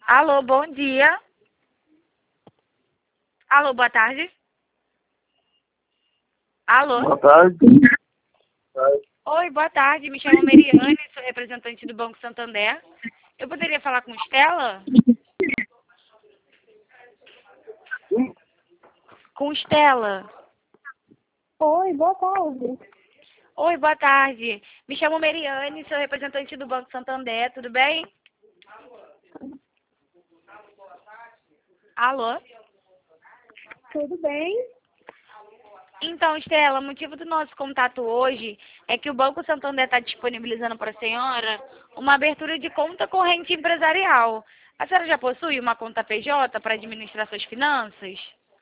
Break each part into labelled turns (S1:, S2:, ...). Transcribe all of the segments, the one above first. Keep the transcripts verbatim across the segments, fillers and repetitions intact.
S1: Alô, bom dia. Alô, boa tarde. Alô.
S2: Boa tarde.
S1: Oi, boa tarde. Me chamo Meriane, sou representante do Banco Santander. Eu poderia falar com Estela?
S2: Sim.
S1: Com Estela.
S3: Oi, boa tarde.
S1: Oi, boa tarde. Me chamo Meriane, sou representante do Banco Santander. Tudo bem? Alô?
S3: Tudo bem?
S1: Então, Estela, o motivo do nosso contato hoje é que o Banco Santander está disponibilizando para a senhora uma abertura de conta corrente empresarial. A senhora já possui uma conta P J para administrar suas finanças?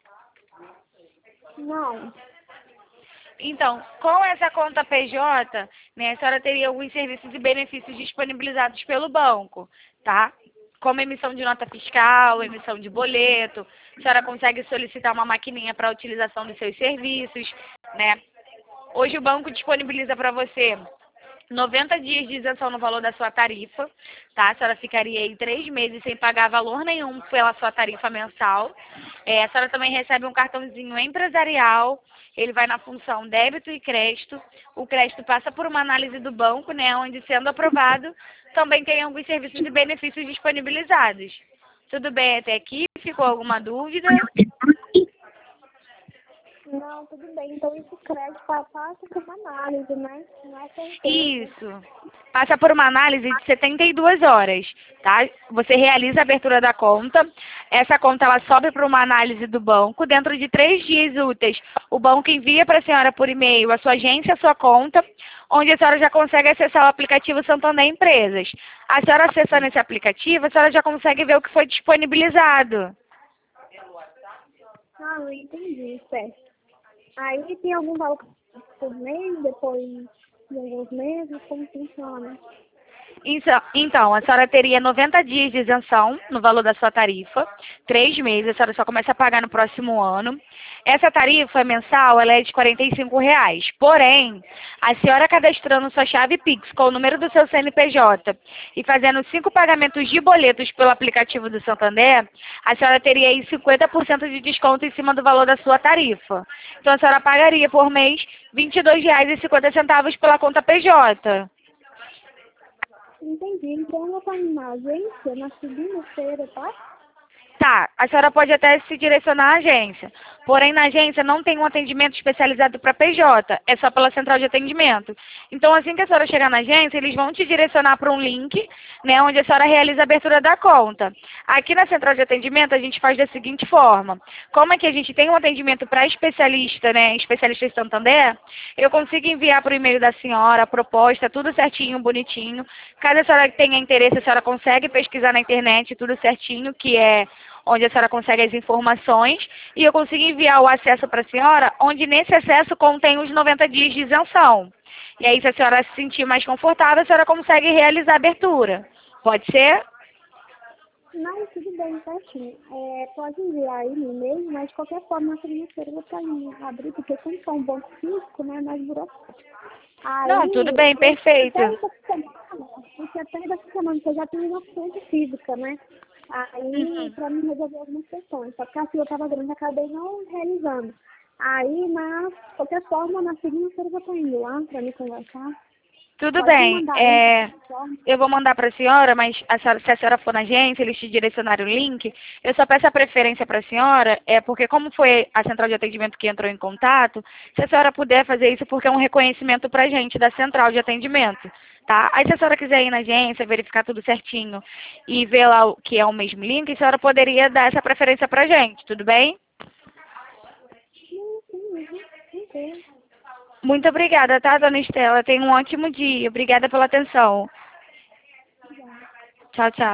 S3: Não.
S1: Então, com essa conta P J, né, a senhora teria alguns serviços e benefícios disponibilizados pelo banco, tá? Como emissão de nota fiscal, emissão de boleto, a senhora consegue solicitar uma maquininha para a utilização dos seus serviços, né? Hoje o banco disponibiliza para você noventa dias de isenção no valor da sua tarifa, tá? A senhora ficaria aí três meses sem pagar valor nenhum pela sua tarifa mensal. É, a senhora também recebe um cartãozinho empresarial, ele vai na função débito e crédito. O crédito passa por uma análise do banco, né, onde sendo aprovado, também tem alguns serviços e benefícios disponibilizados. Tudo bem até aqui? Ficou alguma dúvida?
S3: Não, tudo bem. Então, esse crédito passa por uma análise, né? Não é certeza.
S1: Isso. Passa por uma análise de setenta e duas horas, tá? Você realiza a abertura da conta. Essa conta ela sobe para uma análise do banco. Dentro de três dias úteis, o banco envia para a senhora por e-mail a sua agência, a sua conta, onde a senhora já consegue acessar o aplicativo Santander Empresas. A senhora acessando esse aplicativo, a senhora já consegue ver o que foi disponibilizado.
S3: Ah, eu entendi, certo. Aí tem algum valor por mês, depois de alguns meses, como funciona?
S1: Então, então, a senhora teria noventa dias de isenção no valor da sua tarifa, três meses, a senhora só começa a pagar no próximo ano. Essa tarifa mensal ela é de quarenta e cinco reais. Porém, a senhora cadastrando sua chave Pix com o número do seu C N P J e fazendo cinco pagamentos de boletos pelo aplicativo do Santander, a senhora teria aí cinquenta por cento de desconto em cima do valor da sua tarifa. Então, a senhora pagaria por mês vinte e dois reais e cinquenta centavos pela conta P J.
S3: Entendi. Então, eu vou estar na agência na segunda-feira, tá?
S1: Tá, a senhora pode até se direcionar à agência. Porém, na agência não tem um atendimento especializado para P J, é só pela central de atendimento. Então, assim que a senhora chegar na agência, eles vão te direcionar para um link, né, onde a senhora realiza a abertura da conta. Aqui na central de atendimento, a gente faz da seguinte forma. Como é que a gente tem um atendimento para especialista, né, especialista em Santander, eu consigo enviar para o e-mail da senhora a proposta, tudo certinho, bonitinho. Caso a senhora tenha interesse, a senhora consegue pesquisar na internet tudo certinho, que é onde a senhora consegue as informações, e eu consigo enviar o acesso para a senhora, onde nesse acesso contém os noventa dias de isenção. E aí, se a senhora se sentir mais confortável, a senhora consegue realizar a abertura. Pode ser?
S3: Não, tudo bem, certinho. É, pode enviar aí no e-mail, mas de qualquer forma, na segunda-feira eu vou estar indo abrir, porque como é um banco físico, né, é mais burocrático. Aí,
S1: Não, tudo bem, perfeito.
S3: até essa semana, porque até essa semana eu já tenho uma conta física, né? Aí,
S1: Uhum.
S3: pra mim resolver algumas questões. Só que assim, eu tava grande, acabei não realizando. Aí, na de qualquer forma, na segunda-feira eu vou estar indo lá pra me conversar.
S1: Tudo
S3: Pode me
S1: bem.
S3: mandar aí, de
S1: É,
S3: qualquer forma.
S1: eu vou mandar para a senhora, mas a senhora- se a senhora for na agência, eles te direcionarem o link, eu só peço a preferência para a senhora, é porque como foi a central de atendimento que entrou em contato, se a senhora puder fazer isso, porque é um reconhecimento para a gente da central de atendimento, tá? Aí se a senhora quiser ir na agência, verificar tudo certinho e ver lá o que é o mesmo link, a senhora poderia dar essa preferência para a gente, tudo bem?
S3: Sim, sim, uhum, entendo.
S1: Muito obrigada, tá, dona Estela? Tenha um ótimo dia. Obrigada pela atenção.
S3: Obrigada.
S1: Tchau, tchau.